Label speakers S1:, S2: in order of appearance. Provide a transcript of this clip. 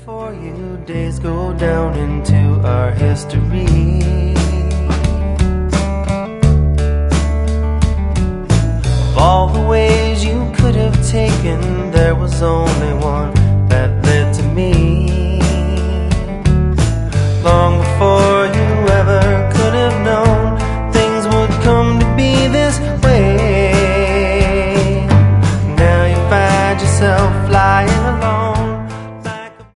S1: For you, days go down into our history. Of all the ways you could have taken, there was only one